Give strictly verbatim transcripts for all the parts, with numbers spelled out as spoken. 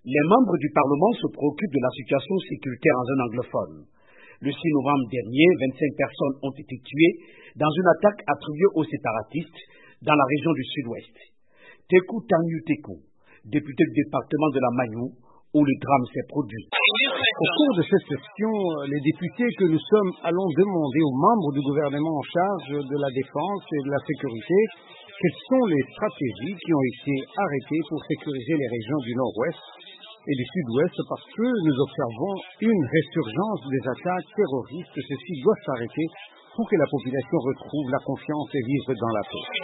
Les membres du Parlement se préoccupent de la situation sécuritaire en zone anglophone. Le six novembre dernier, vingt-cinq personnes ont été tuées dans une attaque attribuée aux séparatistes dans la région du sud-ouest. Tekou Tanyu Tekou, député du département de la Magnou, où le drame s'est produit. Au cours de cette session, les députés que nous sommes allons demander aux membres du gouvernement en charge de la défense et de la sécurité quelles sont les stratégies qui ont été arrêtées pour sécuriser les régions du nord-ouest et du sud-ouest, parce que nous observons une résurgence des attaques terroristes. Ceci doit s'arrêter pour que la population retrouve la confiance et vive dans la paix.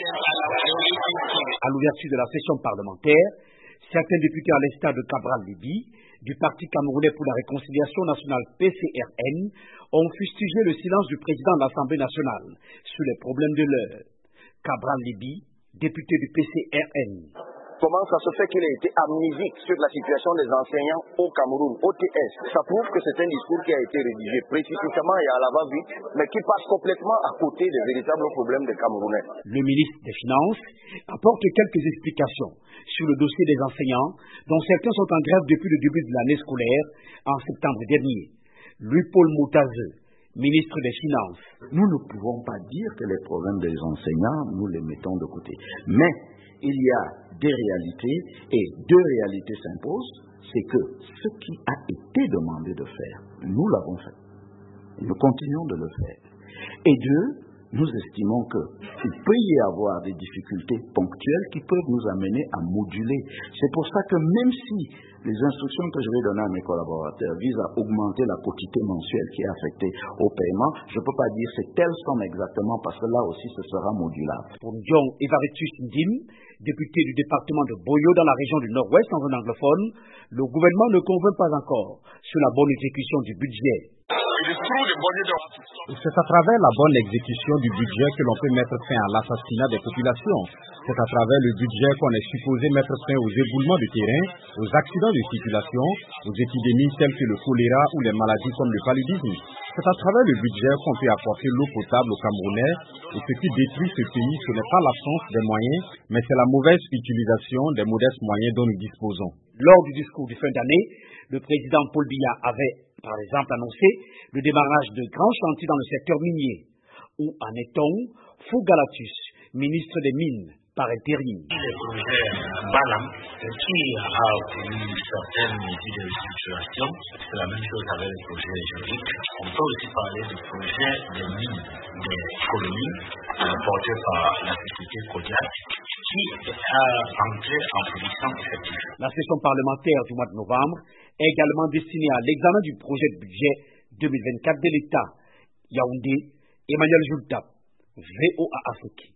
À l'ouverture de la session parlementaire, certains députés à l'instar de Cabral Libby, du Parti camerounais pour la réconciliation nationale P C R N, ont fustigé le silence du président de l'Assemblée nationale sur les problèmes de l'heure. Cabral Libby, député du P C R N. Comment ça se fait qu'il ait été amnésique sur la situation des enseignants au Cameroun, O T S? Ça prouve que c'est un discours qui a été rédigé précisément et à la va-vite, mais qui passe complètement à côté des véritables problèmes des Camerounais. Le ministre des Finances apporte quelques explications sur le dossier des enseignants, dont certains sont en grève depuis le début de l'année scolaire en septembre dernier. Louis-Paul Moutazeux, ministre des Finances. Nous ne pouvons pas dire que les problèmes des enseignants, nous les mettons de côté. Mais il y a des réalités, et deux réalités s'imposent. C'est que ce qui a été demandé de faire, nous l'avons fait. Nous continuons de le faire. Et deux, nous estimons qu'il peut y avoir des difficultés ponctuelles qui peuvent nous amener à moduler. C'est pour ça que même si les instructions que je vais donner à mes collaborateurs visent à augmenter la quotité mensuelle qui est affectée au paiement, je ne peux pas dire c'est telle somme exactement, parce que là aussi ce sera modulable. Pour Ndion Evaritus Ndim, député du département de Boyo dans la région du nord-ouest en zone anglophone, le gouvernement ne convainc pas encore sur la bonne exécution du budget. C'est à travers la bonne exécution du budget que l'on peut mettre fin à l'assassinat des populations. C'est à travers le budget qu'on est supposé mettre fin aux éboulements de terrain, aux accidents de circulation, aux épidémies telles que le choléra ou les maladies comme le paludisme. C'est à travers le budget qu'on peut apporter l'eau potable aux Camerounais, et ce qui détruit ce pays, ce n'est pas l'absence des moyens, mais c'est la mauvaise utilisation des modestes moyens dont nous disposons. Lors du discours de fin d'année, le président Paul Biya avait, par exemple, annoncé le démarrage de grands chantiers dans le secteur minier. Où en est-on? Fougalatus, ministre des Mines, par intérim. Les projets Balam, qui a obtenu certaines mesures de restructuration, c'est la même chose avec les projets juridiques. On peut aussi parler du projet des mines des colonies, porté par la société Kodiak, qui a entré en production effective. La session parlementaire du mois de novembre est également destinée à l'examen du projet de budget deux mille vingt-quatre de l'État. Yaoundé, Emmanuel Joultap, V O A Afrique.